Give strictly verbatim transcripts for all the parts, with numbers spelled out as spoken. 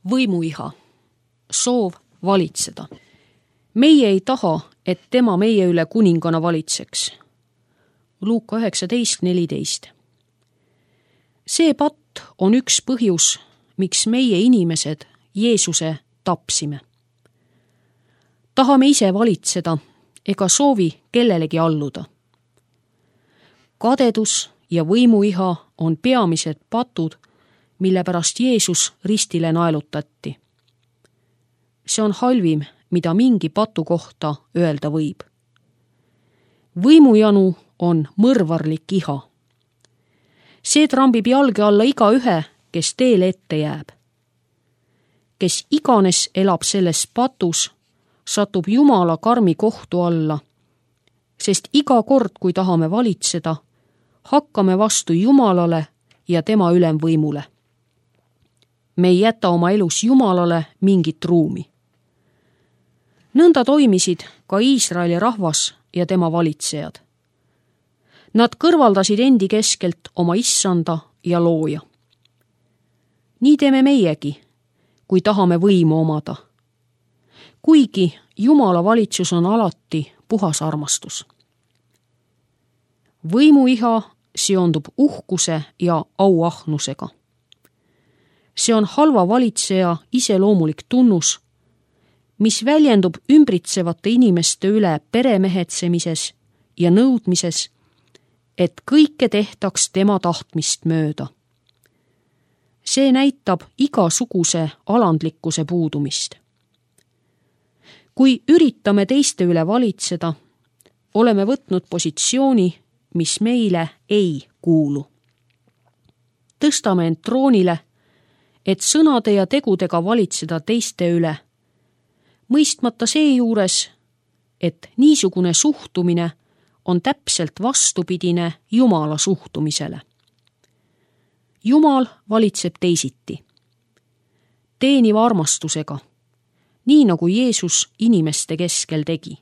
võimuiha, soov valitseda. Meie ei taha, et tema meie üle kuningana valitseks. Luuka üheksateist neliteist. See patt on üks põhjus, miks meie inimesed Jeesuse tapsime. Tahame ise valitseda ega soovi kellelegi alluda. Kadedus ja võimuiha on peamised patud, mille pärast Jeesus ristile naelutati. See on halvim, mida mingi patu kohta öelda võib. Võimujanu on mõrvarlik iha. See trambib jalge alla iga ühe, kes teele ette jääb. Kes iganes elab selles patus, satub Jumala karmi kohtu alla, sest iga kord, kui tahame valitseda, hakkame vastu Jumalale ja tema ülemvõimule. Me ei jäta oma elus Jumalale mingit ruumi. Nõnda toimisid ka Iisraeli rahvas ja tema valitsejad. Nad kõrvaldasid endi keskelt oma issanda ja looja. Nii teeme meiegi, kui tahame võimu omada. Kuigi Jumala valitsus on alati puhas armastus. Võimuiha seondub uhkuse ja auahnusega. See on halva valitseja iseloomulik tunnus, mis väljendub ümbritsevate inimeste üle peremehetsemises ja nõudmises, et kõike tehtaks tema tahtmist mööda. See näitab igasuguse alandlikkuse puudumist. Kui üritame teiste üle valitseda, oleme võtnud positsiooni, mis meile ei kuulu. Tõstame end troonile, et sõnade ja tegudega valitseda teiste üle, mõistmata seejuures, et niisugune suhtumine on täpselt vastupidine Jumala suhtumisele. Jumal valitseb teisiti, teeniva armastusega, nii nagu Jeesus inimeste keskel tegi.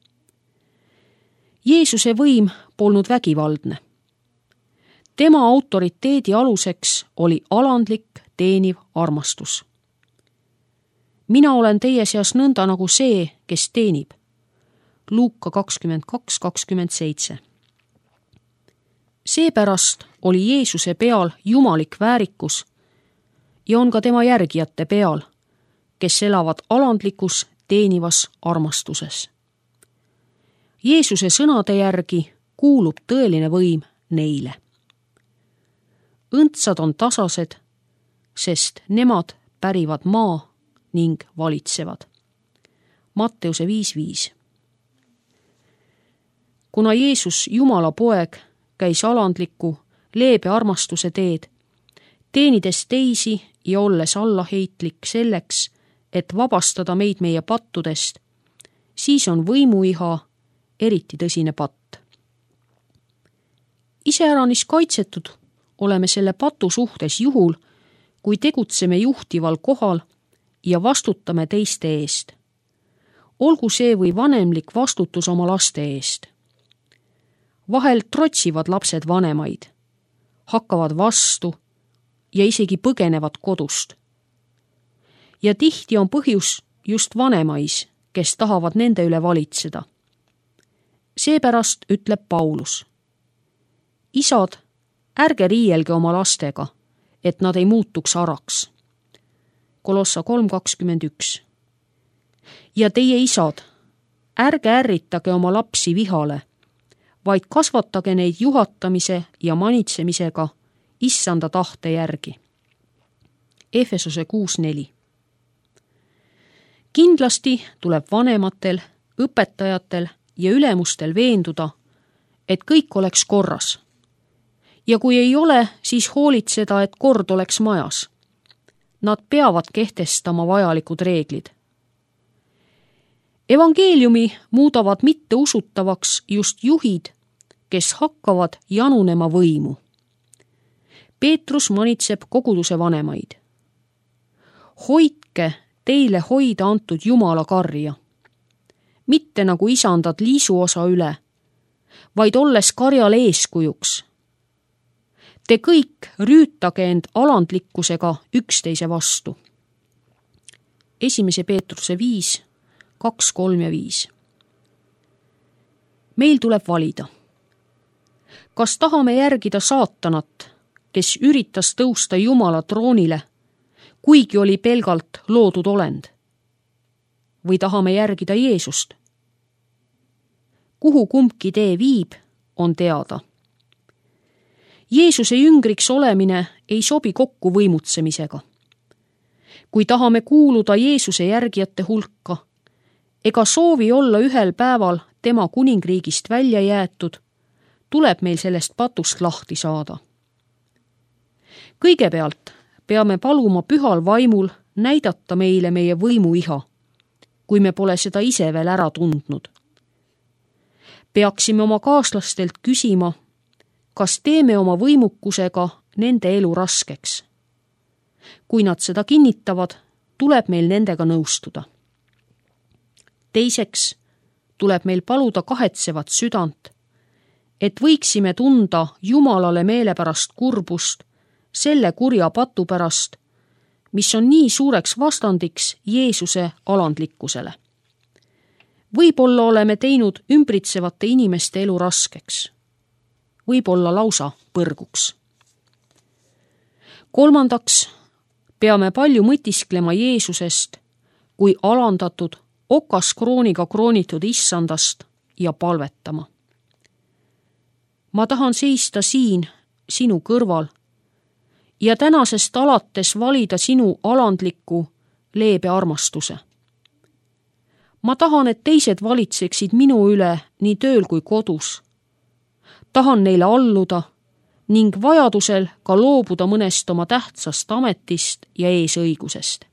Jeesuse võim polnud vägivaldne. Tema autoriteedi aluseks oli alandlik, teeniv armastus. Mina olen teie seas nõnda nagu see, kes teenib. Luuka kakskümmend kaks kakskümmend seitse. Seepärast oli Jeesuse peal jumalik väärikus ja on ka tema järgijate peal, kes elavad alandlikus, teenivas armastuses. Jeesuse sõnade järgi kuulub tõeline võim neile. Õndsad on tasased, sest nemad pärivad maa ning valitsevad. Matteuse viis viis. Kuna Jeesus, Jumala poeg, käis alandliku, leebe armastuse teed, teenides teisi ja olles allaheitlik selleks, et vabastada meid meie pattudest, siis on võimuiha eriti tõsine patt. Iseäranis kaitsetud oleme selle patu suhtes juhul, kui tegutseme juhtival kohal ja vastutame teiste eest. Olgu see või vanemlik vastutus oma laste eest. Vahel trotsivad lapsed vanemaid, hakkavad vastu ja isegi põgenevad kodust. Ja tihti on põhjus just vanemais, kes tahavad nende üle valitseda. Seepärast ütleb Paulus: isad, ärge riielge oma lastega, et nad ei muutuks araks. Kolossa kolm kakskümmend üks. Ja teie isad, ärge ärritage oma lapsi vihale, vaid kasvatage neid juhatamise ja manitsemisega issanda tahte järgi. Efesose kuus neli. Kindlasti tuleb vanematel, õpetajatel ja ülemustel veenduda, et kõik oleks korras. Ja kui ei ole, siis hoolitseda, et kord oleks majas. Nad peavad kehtestama vajalikud reeglid. Evangeeliumi muudavad mitte usutavaks just juhid, kes hakkavad janunema võimu. Peetrus manitseb koguduse vanemaid. Hoidke teile hoida antud Jumala karja. Mitte nagu isandad liisuosa üle, vaid olles karjale eeskujuks. Te kõik rüütage end alandlikkusega üksteise vastu. esimese Peetruse viis, kaks, kolm ja viis. Meil tuleb valida. Kas tahame järgida saatanat, kes üritas tõusta Jumala troonile, kuigi oli pelgalt loodud olend? Või tahame järgida Jeesust? Kuhu kumbki tee viib, on teada. Jeesuse jüngriks olemine ei sobi kokku võimutsemisega. Kui tahame kuuluda Jeesuse järgijate hulka, ega soovi olla ühel päeval tema kuningriigist välja jäetud, tuleb meil sellest patust lahti saada. Kõigepealt peame paluma pühal vaimul näidata meile meie võimuiha, kui me pole seda ise veel ära tundnud. Peaksime oma kaaslastelt küsima, kas teeme oma võimukusega nende elu raskeks. Kui nad seda kinnitavad, tuleb meil nendega nõustuda. Teiseks tuleb meil paluda kahetsevat südant, et võiksime tunda Jumalale meelepärast kurbust selle kurja patu pärast, mis on nii suureks vastandiks Jeesuse alandlikkusele. Võib-olla oleme teinud ümbritsevate inimeste elu raskeks. Võib-olla lausa põrguks. Kolmandaks peame palju mõtisklema Jeesusest kui alandatud, okaskrooniga kroonitud issandast ja palvetama. Ma tahan seista siin sinu kõrval ja tänasest alates valida sinu alandliku, leebe armastuse. Ma tahan, et teised valitseksid minu üle nii tööl kui kodus. Tahan neile alluda ning vajadusel ka loobuda mõnest oma tähtsast ametist ja eesõigusest.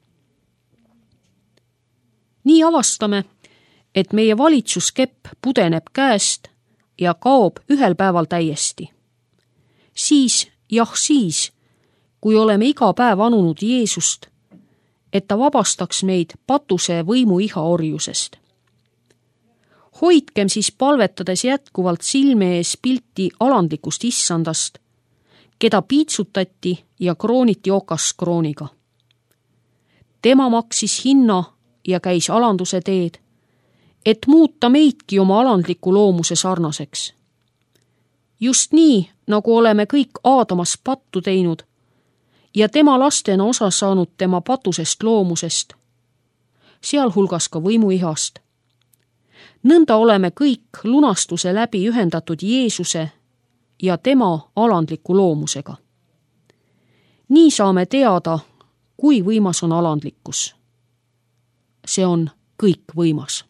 Nii avastame, et meie valitsuskepp pudeneb käest ja kaob ühel päeval täiesti. Siis, jah siis, kui oleme iga päev anunud Jeesust, et ta vabastaks meid patuse võimu iha orjusest. Hoidkem siis palvetades jätkuvalt silme ees pilti alandlikust issandast, keda piitsutati ja krooniti okaskrooniga. Tema maksis hinna ja käis alanduse teed, et muuta meidki oma alandliku loomuse sarnaseks. Just nii, nagu oleme kõik Aadamas pattu teinud ja tema lastena osa saanud tema patusest loomusest, sealhulgas ka võimuihast. Nõnda oleme kõik lunastuse läbi ühendatud Jeesuse ja tema alandliku loomusega. Nii saame teada, kui võimas on alandlikkus. See on kõik võimas.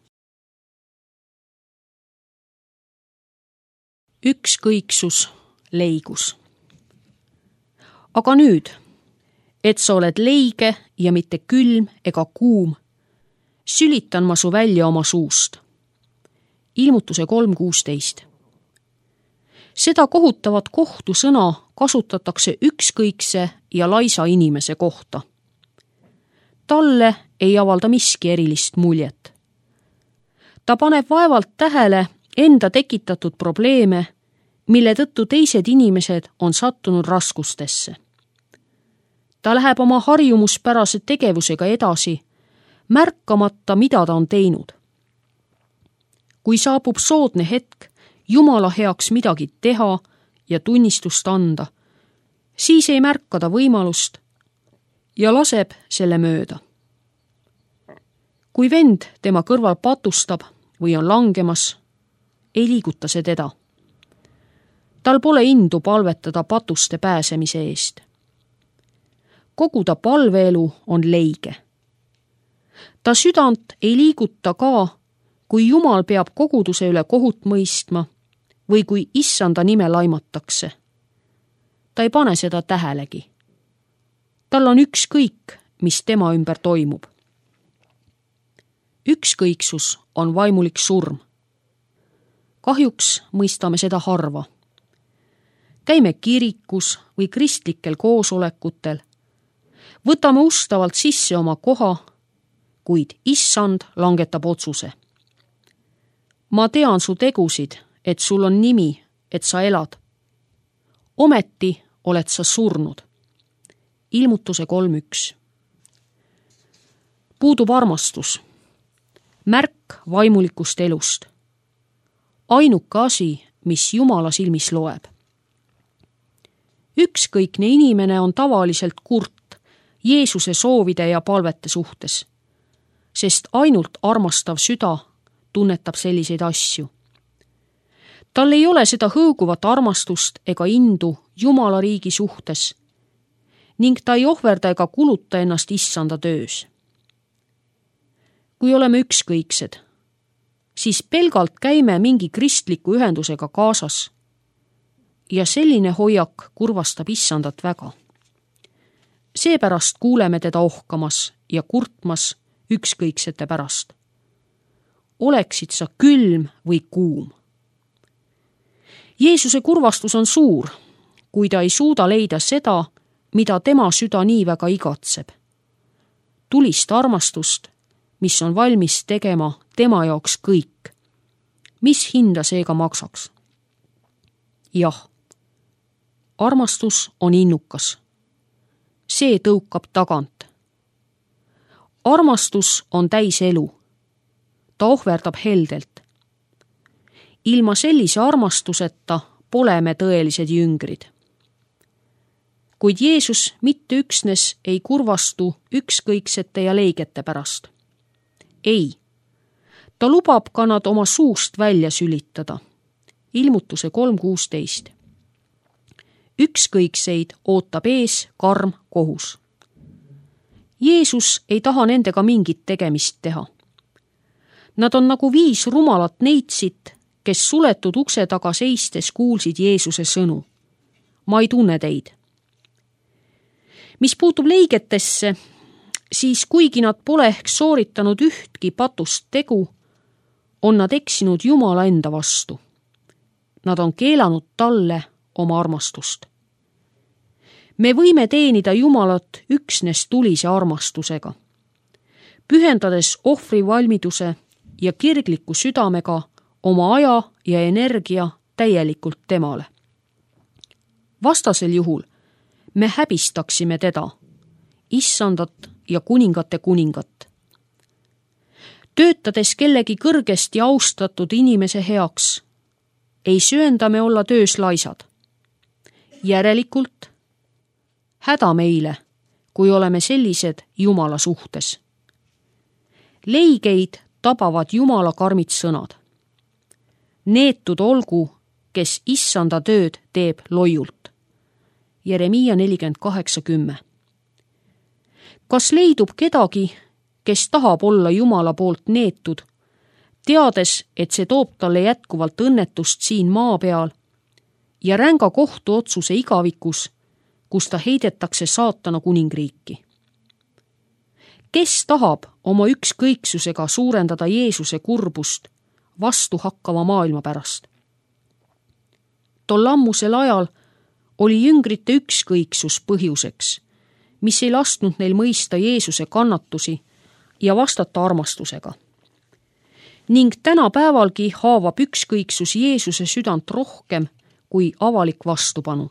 Ükskõiksus, leigus. Aga nüüd, et sa oled leige ja mitte külm ega kuum, sülitan ma su välja oma suust. Ilmutuse kolm kuusteist. Seda kohutavat kohtusõna kasutatakse ükskõikse ja laisa inimese kohta. Talle ei avalda miski erilist muljet. Ta paneb vaevalt tähele enda tekitatud probleeme, mille tõttu teised inimesed on sattunud raskustesse. Ta läheb oma harjumuspärase tegevusega edasi, märkamata, mida ta on teinud. Kui saabub soodne hetk Jumala heaks midagi teha ja tunnistust anda, siis ei märka ta võimalust ja laseb selle mööda. Kui vend tema kõrval patustab või on langemas, ei liiguta see teda. Tal pole indu palvetada patuste pääsemise eest. Kogu ta palveelu on leige. Ta südant ei liiguta ka, kui Jumal peab koguduse üle kohut mõistma või kui issanda nime laimatakse. Ta ei pane seda tähelegi. Tal on ükskõik, mis tema ümber toimub. Ükskõiksus on vaimulik surm. Kahjuks mõistame seda harva. Käime kirikus või kristlikel koosolekutel, võtame ustavalt sisse oma koha, kuid issand langetab otsuse. Ma tean su tegusid, et sul on nimi, et sa elad. Ometi oled sa surnud. Ilmutuse kolm üks. puudub armastus, märk vaimulikust elust. Ainuke asi, mis Jumala silmis loeb. Ükskõikne inimene on tavaliselt kurt Jeesuse soovide ja palvete suhtes, sest ainult armastav süda tunnetab selliseid asju. Tal ei ole seda hõõguvat armastust ega indu Jumala riigi suhtes ning ta ei ohverda ega kuluta ennast issanda töös. Kui oleme ükskõiksed, siis pelgalt käime mingi kristliku ühendusega kaasas ja selline hoiak kurvastab issandat väga. Seepärast kuuleme teda ohkamas ja kurtmas ükskõiksete pärast. Oleksid sa külm või kuum. Jeesuse kurvastus on suur, kui ta ei suuda leida seda, mida tema süda nii väga igatseb. Tulist armastust, mis on valmis tegema tema jaoks kõik. Mis hinda seega maksaks? Jah, armastus on innukas. See tõukab tagant. Armastus on täis elu. Ta ohverdab heldelt. Ilma sellise armastuseta pole me tõelised jüngrid. Kuid Jeesus mitte üksnes ei kurvastu ükskõiksete ja leigete pärast. Ei, ta lubab ka nad oma suust välja sülitada. Ilmutuse kolm kuusteist. Ükskõikseid ootab ees karm kohus. Jeesus ei taha nendega mingit tegemist teha. Nad on nagu viis rumalat neitsit, kes suletud ukse taga seistes kuulsid Jeesuse sõnu. Ma ei tunne teid. Mis puutub leigetesse, siis kuigi nad pole ehk sooritanud ühtki patust tegu, on nad eksinud Jumala enda vastu. Nad on keelanud talle oma armastust. Me võime teenida Jumalat üksnes tulise armastusega, pühendades ohvrivalmiduse ja kirgliku südamega oma aja ja energia täielikult temale. Vastasel juhul me häbistaksime teda, issandat ja kuningate kuningat. Töötades kellegi kõrgesti austatud inimese heaks, ei söönda me olla töös laisad. Järelikult häda meile, kui oleme sellised Jumala suhtes. Leigeid tabavad Jumala karmid sõnad. Neetud olgu, kes issanda tööd teeb loiult. Jeremiia nelikümmend kaheksa kümme. Kas leidub kedagi, kes tahab olla Jumala poolt neetud, teades, et see toob talle jätkuvalt õnnetust siin maa peal ja ränga kohtuotsuse igavikus, kus ta heidetakse saatana kuningriiki? Kes tahab oma ükskõiksusega suurendada Jeesuse kurbust vastu hakkava maailma pärast? Tol ammusel ajal oli jüngrite ükskõiksus põhjuseks, mis ei lasknud neil mõista Jeesuse kannatusi ja vastata armastusega. Ning tänapäevalgi haavab ükskõiksus Jeesuse südant rohkem kui avalik vastupanu.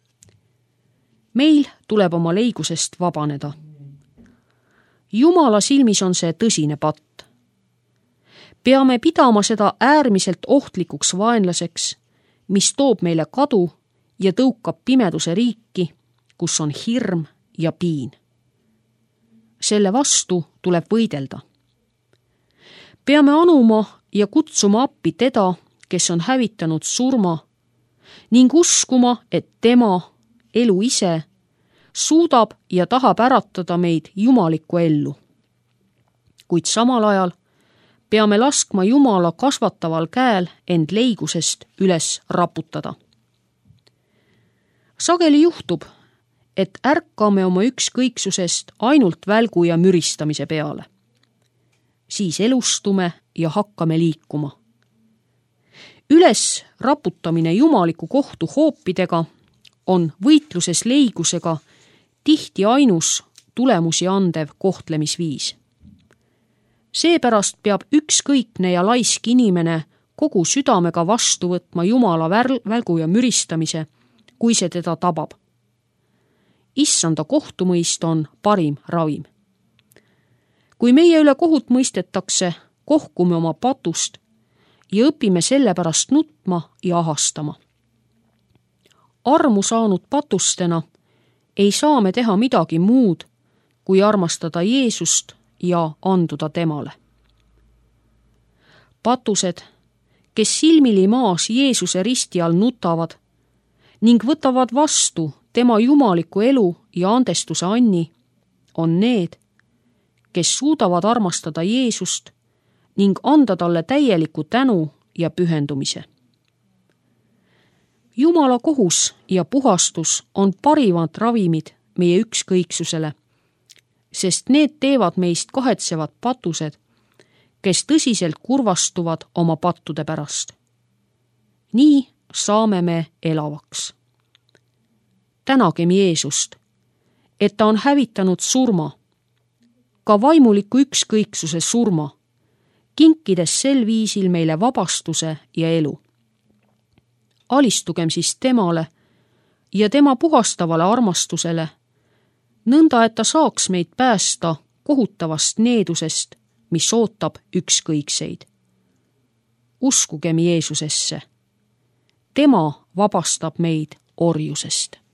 Meil tuleb oma leigusest vabaneda. Jumala silmis on see tõsine patt. Peame pidama seda äärmiselt ohtlikuks vaenlaseks, mis toob meile kadu ja tõukab pimeduse riiki, kus on hirm ja piin. Selle vastu tuleb võidelda. Peame anuma ja kutsuma appi teda, kes on hävitanud surma, ning uskuma, et tema, elu ise, suudab ja tahab äratada meid jumalikku ellu. Kuid samal ajal peame laskma Jumala kasvataval käel end leigusest üles raputada. Sageli juhtub, et ärkame oma ükskõiksusest ainult välgu ja müristamise peale. Siis elustume ja hakkame liikuma. Üles raputamine jumaliku kohtu hoopidega on võitluses leigusega tihti ainus tulemusi andev kohtlemisviis. Seepärast peab ükskõikne ja laisk inimene kogu südamega vastu võtma Jumala välgu ja müristamise, kui see teda tabab. Issanda kohtumõist on parim ravim. kui meie üle kohut mõistetakse, kohkume oma patust ja õpime selle pärast nutma ja ahastama. Armu saanud patustena ei saa me teha midagi muud, kui armastada Jeesust ja anduda temale. Patused, kes silmili maas Jeesuse risti all nutavad ning võtavad vastu tema jumaliku elu ja andestuse anni, on need, kes suudavad armastada Jeesust ning anda talle täieliku tänu ja pühendumise. Jumala kohus ja puhastus on parimad ravimid meie ükskõiksusele, sest need teevad meist kahetsevad patused, kes tõsiselt kurvastuvad oma pattude pärast. Nii saame me elavaks. Tänagem Jeesust, et ta on hävitanud surma, ka vaimuliku ükskõiksuse surma, kinkides sel viisil meile vabastuse ja elu. Alistugem siis temale ja tema puhastavale armastusele, nõnda et ta saaks meid päästa kohutavast needusest, mis ootab ükskõikseid. Uskugem Jeesusesse. Tema vabastab meid orjusest.